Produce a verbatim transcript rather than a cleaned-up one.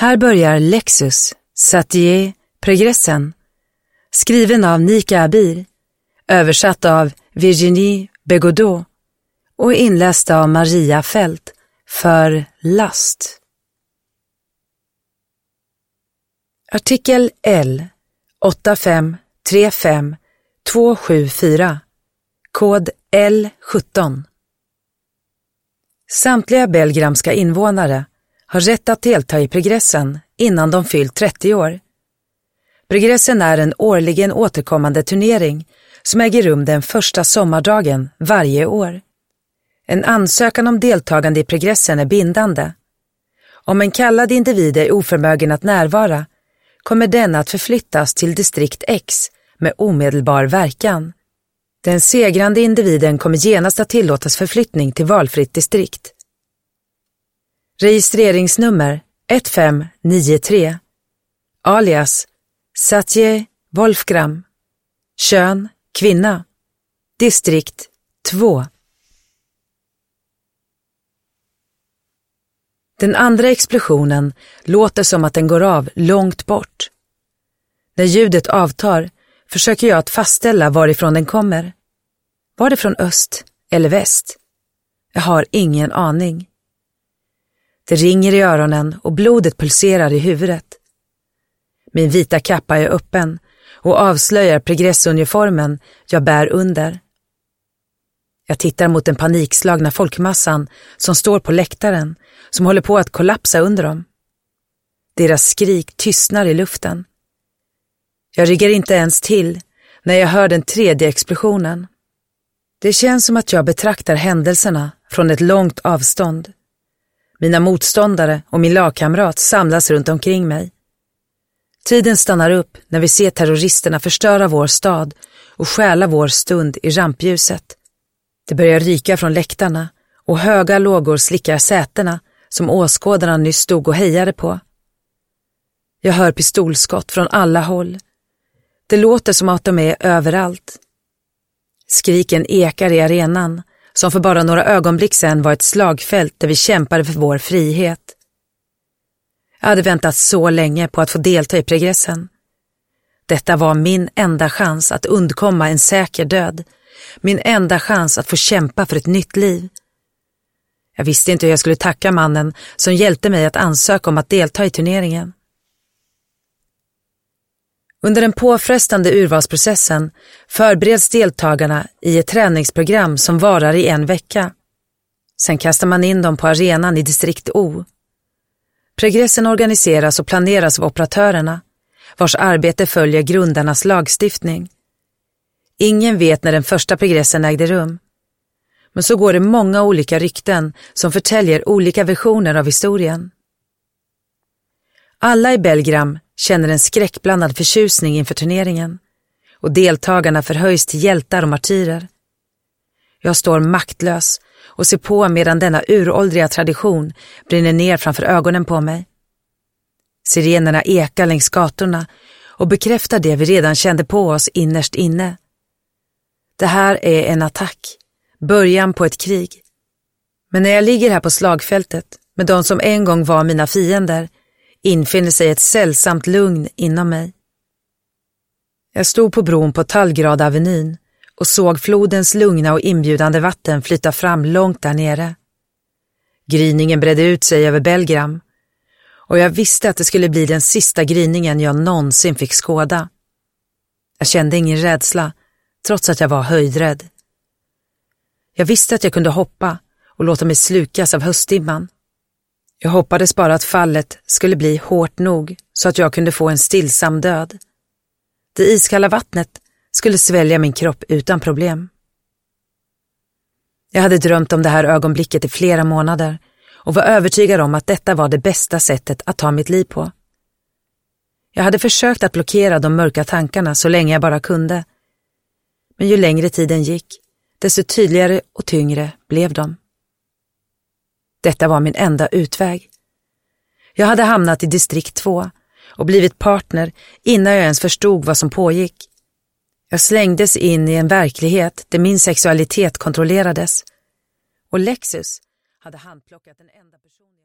Här börjar Lexus, Satie, Pregressen, skriven av Nika Abir, översatt av Virginie Begodeau och inläst av Maria Fält för Last. Artikel L åtta fem tre fem två sju fyra, kod L sjutton. Samtliga belgramska invånare har rätt att delta i Pregressen innan de fyllt trettio år. Pregressen är en årligen återkommande turnering som äger rum den första sommardagen varje år. En ansökan om deltagande i Pregressen är bindande. Om en kallad individ är oförmögen att närvara kommer den att förflyttas till distrikt X med omedelbar verkan. Den segrande individen kommer genast att tillåtas förflyttning till valfritt distrikt. Registreringsnummer ett fem nio tre, alias Satie Wolfgram, kön kvinna, distrikt två. Den andra explosionen låter som att den går av långt bort. När ljudet avtar försöker jag att fastställa varifrån den kommer. Var det från öst eller väst? Jag har ingen aning. Det ringer i öronen och blodet pulserar i huvudet. Min vita kappa är öppen och avslöjar Pregresuniformen jag bär under. Jag tittar mot den panikslagna folkmassan som står på läktaren, som håller på att kollapsa under dem. Deras skrik tystnar i luften. Jag ryggar inte ens till när jag hör den tredje explosionen. Det känns som att jag betraktar händelserna från ett långt avstånd. Mina motståndare och min lagkamrat samlas runt omkring mig. Tiden stannar upp när vi ser terroristerna förstöra vår stad och stjäla vår stund i rampljuset. Det börjar ryka från läktarna och höga lågor slickar sätena som åskådarna nyss stod och hejade på. Jag hör pistolskott från alla håll. Det låter som att de är överallt. Skriken ekar i arenan som för bara några ögonblick sedan var ett slagfält där vi kämpade för vår frihet. Jag hade väntat så länge på att få delta i Pregressen. Detta var min enda chans att undkomma en säker död. Min enda chans att få kämpa för ett nytt liv. Jag visste inte hur jag skulle tacka mannen som hjälpte mig att ansöka om att delta i turneringen. Under den påfrestande urvalsprocessen förbereds deltagarna i ett träningsprogram som varar i en vecka. Sen kastar man in dem på arenan i distrikt O. Pregressen organiseras och planeras av operatörerna, vars arbete följer grundarnas lagstiftning. Ingen vet när den första Pregressen ägde rum. Men så går det många olika rykten som förtäljer olika versioner av historien. Alla i Belgram känner en skräckblandad förtjusning inför turneringen och deltagarna förhöjs till hjältar och martyrer. Jag står maktlös och ser på medan denna uråldriga tradition brinner ner framför ögonen på mig. Sirenerna ekar längs gatorna och bekräftar det vi redan kände på oss innerst inne. Det här är en attack, början på ett krig. Men när jag ligger här på slagfältet med de som en gång var mina fiender infinner sig ett sällsamt lugn inom mig. Jag stod på bron på Tallgrad-avenyn och såg flodens lugna och inbjudande vatten flyta fram långt där nere. Gryningen bredde ut sig över Belgram och jag visste att det skulle bli den sista gryningen jag någonsin fick skåda. Jag kände ingen rädsla trots att jag var höjdrädd. Jag visste att jag kunde hoppa och låta mig slukas av höstdimman. Jag hoppades bara att fallet skulle bli hårt nog så att jag kunde få en stillsam död. Det iskalla vattnet skulle svälja min kropp utan problem. Jag hade drömt om det här ögonblicket i flera månader och var övertygad om att detta var det bästa sättet att ta mitt liv på. Jag hade försökt att blockera de mörka tankarna så länge jag bara kunde. Men ju längre tiden gick, desto tydligare och tyngre blev de. Detta var min enda utväg. Jag hade hamnat i distrikt två och blivit partner innan jag ens förstod vad som pågick. Jag slängdes in i en verklighet där min sexualitet kontrollerades. Och Lexus hade handplockat den enda personen